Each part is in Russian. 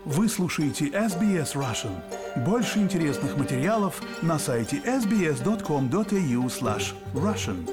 Вы слушаете SBS Russian. Больше интересных материалов на сайте sbs.com.au/russian.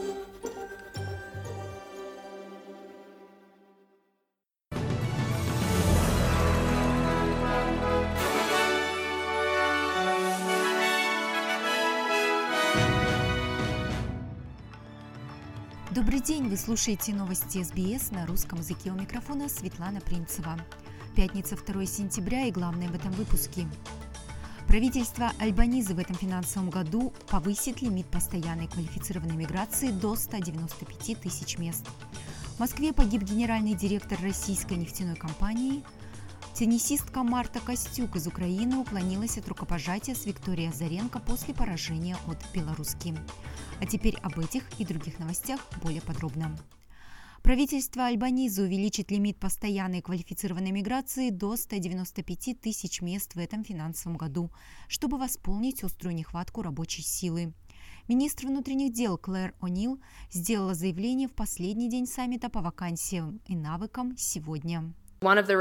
Добрый день, вы слушаете новости СБС на русском языке. У микрофона Светлана Принцева. Пятница, 2 сентября, и главное в этом выпуске. Правительство Альбанизы в этом финансовом году повысит лимит постоянной квалифицированной миграции до 195 тысяч мест. В Москве погиб генеральный директор российской нефтяной компании. Теннисистка Марта Костюк из Украины уклонилась от рукопожатия с Викторией Азаренко после поражения от белоруски. А теперь об этих и других новостях более подробно. Правительство Альбанизы увеличит лимит постоянной квалифицированной миграции до 195 тысяч мест в этом финансовом году, чтобы восполнить острую нехватку рабочей силы. Министр внутренних дел Клэр О'Нил сделала заявление в последний день саммита по вакансиям и навыкам сегодня. Один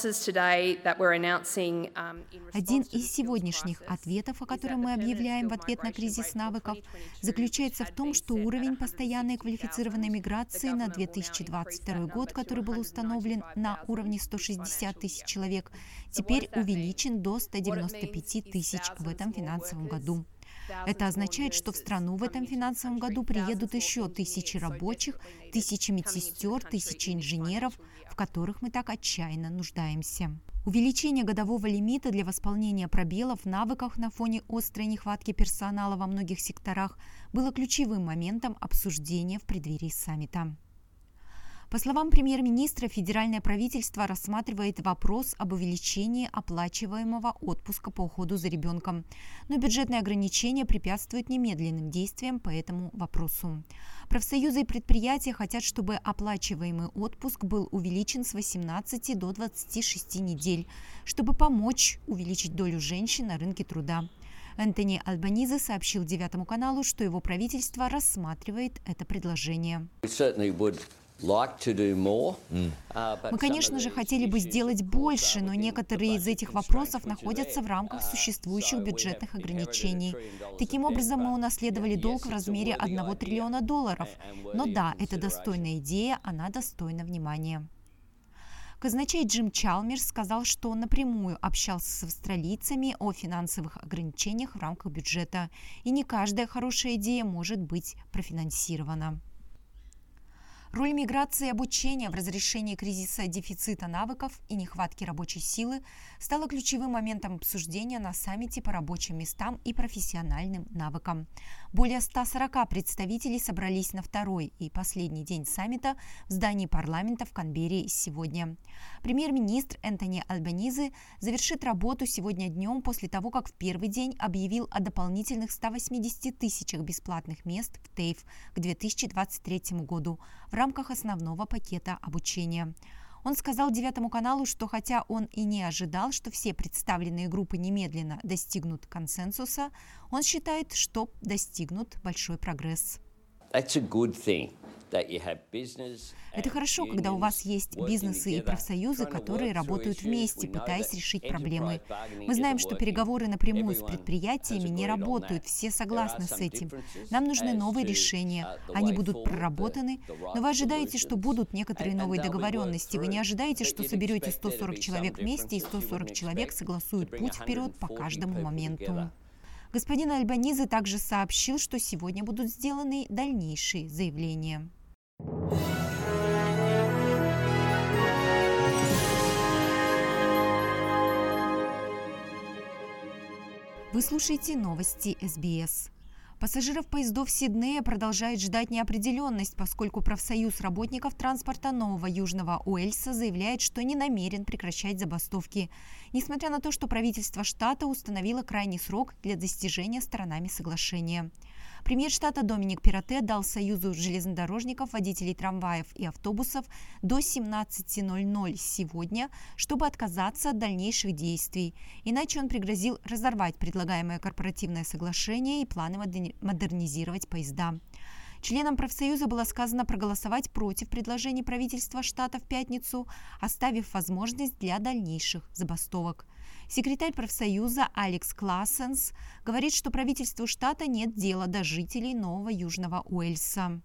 из сегодняшних ответов, о котором мы объявляем в ответ на кризис навыков, заключается в том, что уровень постоянной квалифицированной миграции на 2022 год, который был установлен на уровне 160 тысяч человек, теперь увеличен до 195 тысяч в этом финансовом году. Это означает, что в страну в этом финансовом году приедут еще тысячи рабочих, тысячи медсестер, тысячи инженеров, в которых мы так отчаянно нуждаемся. Увеличение годового лимита для восполнения пробелов в навыках на фоне острой нехватки персонала во многих секторах было ключевым моментом обсуждения в преддверии саммита. По словам премьер-министра, федеральное правительство рассматривает вопрос об увеличении оплачиваемого отпуска по уходу за ребенком, но бюджетные ограничения препятствуют немедленным действиям по этому вопросу. Профсоюзы и предприятия хотят, чтобы оплачиваемый отпуск был увеличен с 18 до 26 недель, чтобы помочь увеличить долю женщин на рынке труда. Энтони Альбанизы сообщил 9 каналу, что его правительство рассматривает это предложение. Мы, конечно же, хотели бы сделать больше, но некоторые из этих вопросов находятся в рамках существующих бюджетных ограничений. Таким образом, мы унаследовали долг в размере $1 триллиона. Но да, это достойная идея, она достойна внимания. Казначей Джим Чалмерс сказал, что он напрямую общался с австралийцами о финансовых ограничениях в рамках бюджета, и не каждая хорошая идея может быть профинансирована. Роль миграции и обучения в разрешении кризиса дефицита навыков и нехватки рабочей силы стала ключевым моментом обсуждения на саммите по рабочим местам и профессиональным навыкам. Более 140 представителей собрались на второй и последний день саммита в здании парламента в Канберре сегодня. Премьер-министр Энтони Альбанизы завершит работу сегодня днем после того, как в первый день объявил о дополнительных 180 тысячах бесплатных мест в TAFE к 2023 году в рамках основного пакета обучения. Он сказал 9 каналу, что хотя он и не ожидал, что все представленные группы немедленно достигнут консенсуса, он считает, что достигнут большой прогресс. Это хорошо, когда у вас есть бизнесы и профсоюзы, которые работают вместе, пытаясь решить проблемы. Мы знаем, что переговоры напрямую с предприятиями не работают, все согласны с этим. Нам нужны новые решения, они будут проработаны, но вы ожидаете, что будут некоторые новые договоренности. Вы не ожидаете, что соберете 140 человек вместе, и 140 человек согласуют путь вперед по каждому моменту. Господин Альбанизы также сообщил, что сегодня будут сделаны дальнейшие заявления. Вы слушаете новости СБС. Пассажиров поездов Сиднея продолжает ждать неопределенность, поскольку профсоюз работников транспорта Нового Южного Уэльса заявляет, что не намерен прекращать забастовки, несмотря на то, что правительство штата установило крайний срок для достижения сторонами соглашения. Премьер штата Доминик Перротте дал Союзу железнодорожников, водителей трамваев и автобусов до 17:00 сегодня, чтобы отказаться от дальнейших действий. Иначе он пригрозил разорвать предлагаемое корпоративное соглашение и планы модернизировать поезда. Членам профсоюза было сказано проголосовать против предложений правительства штата в пятницу, оставив возможность для дальнейших забастовок. Секретарь профсоюза Алекс Классенс говорит, что правительству штата нет дела до жителей Нового Южного Уэльса.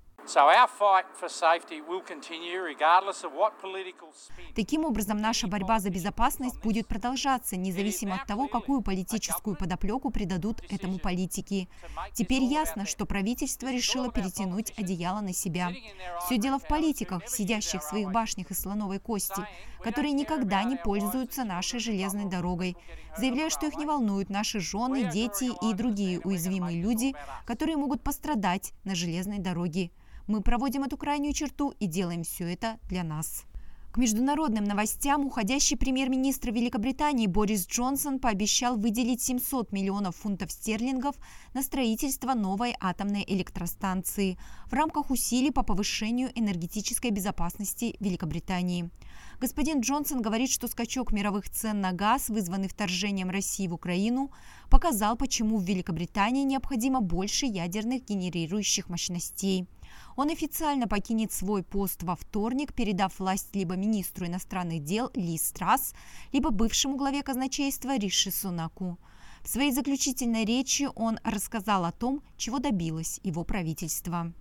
Таким образом, наша борьба за безопасность будет продолжаться, независимо от того, какую политическую подоплеку придадут этому политики. Теперь ясно, что правительство решило перетянуть одеяло на себя. Все дело в политиках, сидящих в своих башнях из слоновой кости, которые никогда не пользуются нашей железной дорогой, заявляя, что их не волнуют наши жены, дети и другие уязвимые люди, которые могут пострадать на железной дороге. Мы проводим эту крайнюю черту и делаем все это для нас. К международным новостям уходящий премьер-министр Великобритании Борис Джонсон пообещал выделить 700 миллионов фунтов стерлингов на строительство новой атомной электростанции в рамках усилий по повышению энергетической безопасности Великобритании. Господин Джонсон говорит, что скачок мировых цен на газ, вызванный вторжением России в Украину, показал, почему в Великобритании необходимо больше ядерных генерирующих мощностей. Он официально покинет свой пост во вторник, передав власть либо министру иностранных дел Лиз Трасс, либо бывшему главе казначейства Риши Сунаку. В своей заключительной речи он рассказал о том, чего добилось его правительство.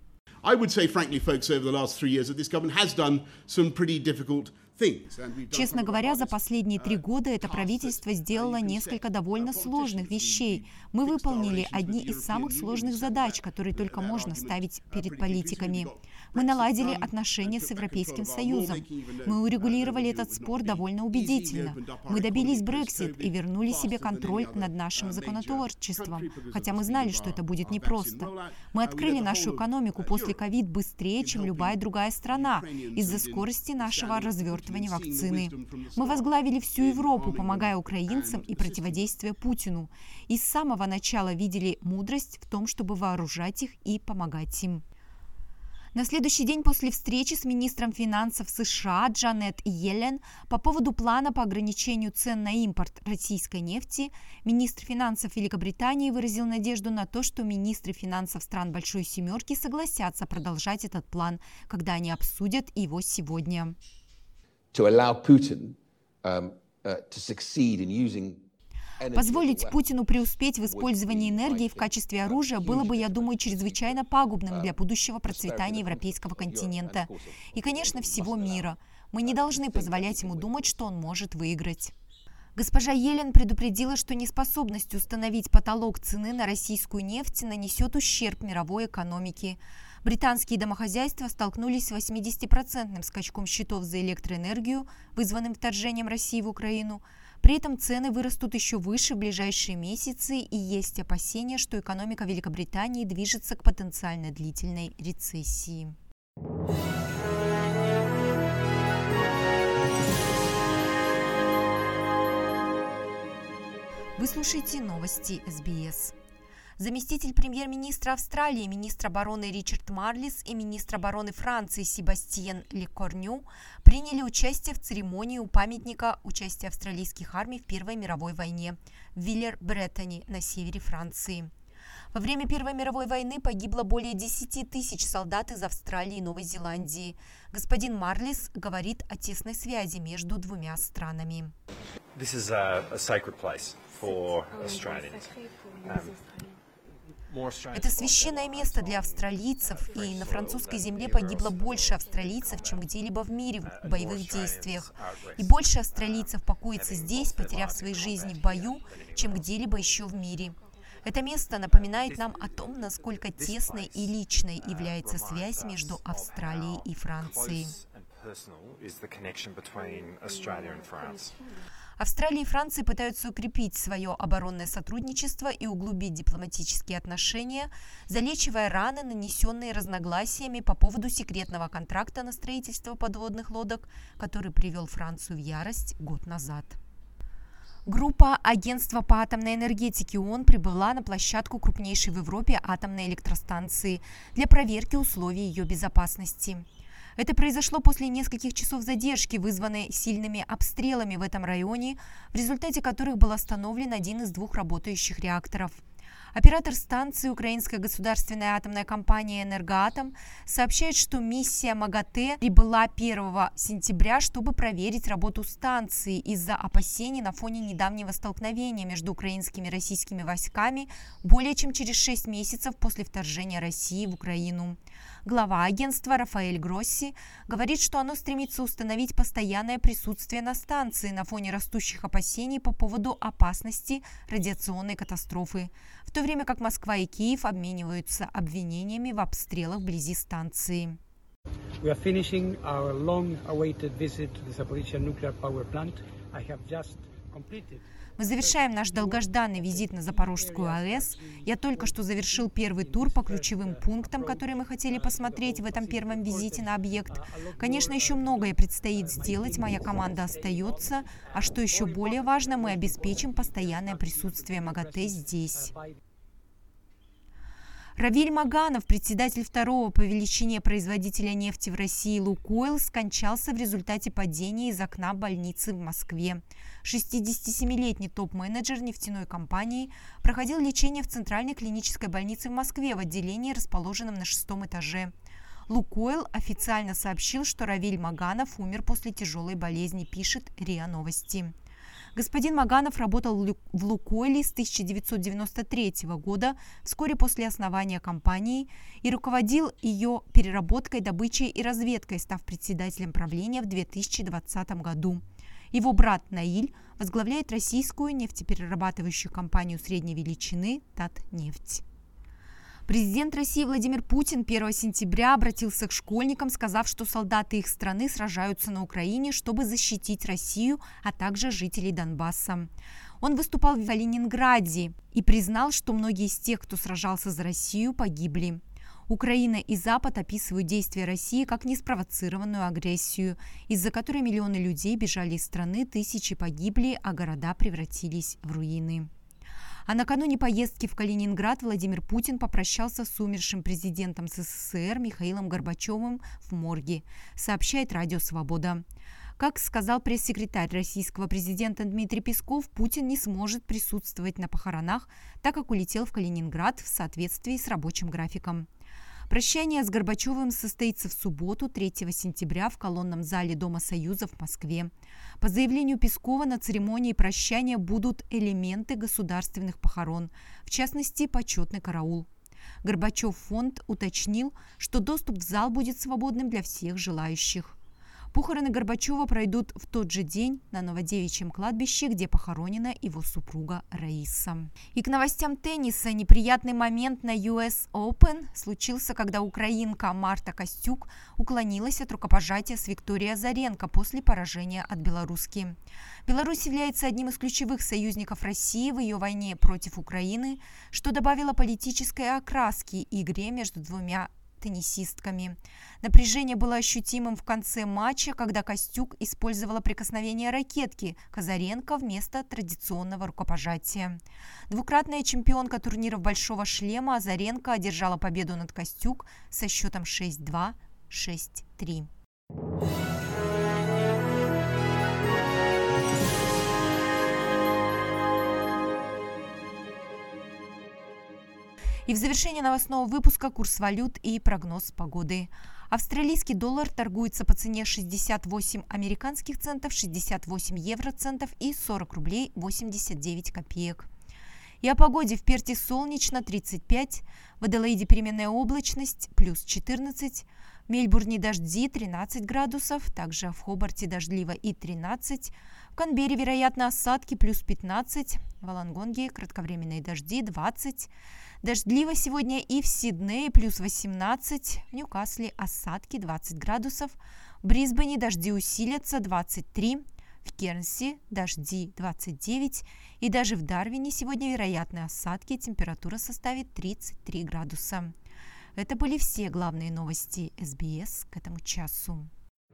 Честно говоря, за последние 3 года это правительство сделало несколько довольно сложных вещей. Мы выполнили одни из самых сложных задач, которые только можно ставить перед политиками. Мы наладили отношения с Европейским Союзом. Мы урегулировали этот спор довольно убедительно. Мы добились Брексит и вернули себе контроль над нашим законотворчеством, хотя мы знали, что это будет непросто. Мы открыли нашу экономику после ковид быстрее, чем любая другая страна, из-за скорости нашего развертывания вакцины. Мы возглавили всю Европу, помогая украинцам и противодействуя Путину. И с самого начала видели мудрость в том, чтобы вооружать их и помогать им. На следующий день после встречи с министром финансов США Джанет Йеллен по поводу плана по ограничению цен на импорт российской нефти, министр финансов Великобритании выразил надежду на то, что министры финансов стран Большой Семерки согласятся продолжать этот план, когда они обсудят его сегодня. Позволить Путину преуспеть в использовании энергии в качестве оружия было бы, я думаю, чрезвычайно пагубным для будущего процветания европейского континента и, конечно, всего мира. Мы не должны позволять ему думать, что он может выиграть. Госпожа Йеллен предупредила, что неспособность установить потолок цены на российскую нефть нанесет ущерб мировой экономике. Британские домохозяйства столкнулись с 80% скачком счетов за электроэнергию, вызванным вторжением России в Украину. При этом цены вырастут еще выше в ближайшие месяцы, и есть опасения, что экономика Великобритании движется к потенциально длительной рецессии. Вы слушаете новости СБС. Заместитель премьер-министра Австралии, министр обороны Ричард Марлис и министр обороны Франции Себастьен Лекорню приняли участие в церемонии у памятника участия австралийских армий в Первой мировой войне в Виллер-Бреттоне на севере Франции. Во время Первой мировой войны погибло более 10 тысяч солдат из Австралии и Новой Зеландии. Господин Марлис говорит о тесной связи между двумя странами. Это священное место для австралийцев, и на французской земле погибло больше австралийцев, чем где-либо в мире в боевых действиях. И больше австралийцев покоится здесь, потеряв свои жизни в бою, чем где-либо еще в мире. Это место напоминает нам о том, насколько тесной и личной является связь между Австралией и Францией. Австралия и Франция пытаются укрепить свое оборонное сотрудничество и углубить дипломатические отношения, залечивая раны, нанесенные разногласиями по поводу секретного контракта на строительство подводных лодок, который привел Францию в ярость год назад. Группа Агентства по атомной энергетике ООН прибыла на площадку крупнейшей в Европе атомной электростанции для проверки условий ее безопасности. Это произошло после нескольких часов задержки, вызванной сильными обстрелами в этом районе, в результате которых был остановлен один из 2 работающих реакторов. Оператор станции, украинская государственная атомная компания «Энергоатом», сообщает, что миссия МАГАТЭ прибыла 1 сентября, чтобы проверить работу станции из-за опасений на фоне недавнего столкновения между украинскими и российскими войсками более чем через 6 месяцев после вторжения России в Украину. Глава агентства Рафаэль Гросси говорит, что оно стремится установить постоянное присутствие на станции на фоне растущих опасений по поводу опасности радиационной катастрофы, в то время как Москва и Киев обмениваются обвинениями в обстрелах вблизи станции. Мы завершаем наш долгожданный визит на Запорожскую АЭС. Я только что завершил первый тур по ключевым пунктам, которые мы хотели посмотреть в этом первом визите на объект. Конечно, еще многое предстоит сделать, моя команда остается. А что еще более важно, мы обеспечим постоянное присутствие МАГАТЭ здесь. Равиль Маганов, председатель второго по величине производителя нефти в России «Лукойл», скончался в результате падения из окна больницы в Москве. 67-летний топ-менеджер нефтяной компании проходил лечение в Центральной клинической больнице в Москве в отделении, расположенном на 6-м этаже. «Лукойл» официально сообщил, что Равиль Маганов умер после тяжелой болезни, пишет РИА Новости. Господин Маганов работал в «Лукойле» с 1993 года, вскоре после основания компании, и руководил ее переработкой, добычей и разведкой, став председателем правления в 2020 году. Его брат Наиль возглавляет российскую нефтеперерабатывающую компанию средней величины «Татнефть». Президент России Владимир Путин 1 сентября обратился к школьникам, сказав, что солдаты их страны сражаются на Украине, чтобы защитить Россию, а также жителей Донбасса. Он выступал в Калининграде и признал, что многие из тех, кто сражался за Россию, погибли. Украина и Запад описывают действия России как неспровоцированную агрессию, из-за которой миллионы людей бежали из страны, тысячи погибли, а города превратились в руины. А накануне поездки в Калининград Владимир Путин попрощался с умершим президентом СССР Михаилом Горбачевым в морге, сообщает Радио Свобода. Как сказал пресс-секретарь российского президента Дмитрий Песков, Путин не сможет присутствовать на похоронах, так как улетел в Калининград в соответствии с рабочим графиком. Прощание с Горбачевым состоится в субботу, 3 сентября, в колонном зале Дома Союза в Москве. По заявлению Пескова, на церемонии прощания будут элементы государственных похорон, в частности, почетный караул. Горбачев фонд уточнил, что доступ в зал будет свободным для всех желающих. Похороны Горбачева пройдут в тот же день на Новодевичьем кладбище, где похоронена его супруга Раиса. И к новостям тенниса. Неприятный момент на US Open случился, когда украинка Марта Костюк уклонилась от рукопожатия с Викторией Азаренко после поражения от белоруски. Беларусь является одним из ключевых союзников России в ее войне против Украины, что добавило политической окраски игре между двумя теннисистками. Напряжение было ощутимым в конце матча, когда Костюк использовала прикосновение ракетки к Азаренко вместо традиционного рукопожатия. Двукратная чемпионка турниров «Большого шлема» Азаренко одержала победу над Костюк со счетом 6-2, 6-3. И в завершение новостного выпуска курс валют и прогноз погоды. Австралийский доллар торгуется по цене 68 американских центов, 68 евроцентов и 40 рублей 89 копеек. И о погоде: в Перте солнечно 35, в Аделаиде переменная облачность плюс 14, в Мельбурне дожди 13 градусов, также в Хобарте дождливо и 13, в Канберре вероятно осадки плюс 15, в Волонгонге кратковременные дожди 20, дождливо сегодня и в Сиднее плюс 18, в Ньюкасле осадки 20 градусов, в Брисбене дожди усилятся 23, в Кернси дожди 29 и даже в Дарвине сегодня вероятны осадки, температура составит 33 градуса. Это были все главные новости СБС к этому часу.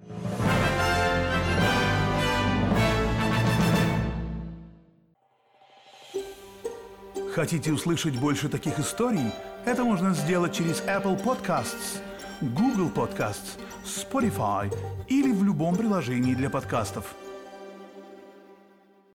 Хотите услышать больше таких историй? Это можно сделать через Apple Podcasts, Google Podcasts, Spotify или в любом приложении для подкастов.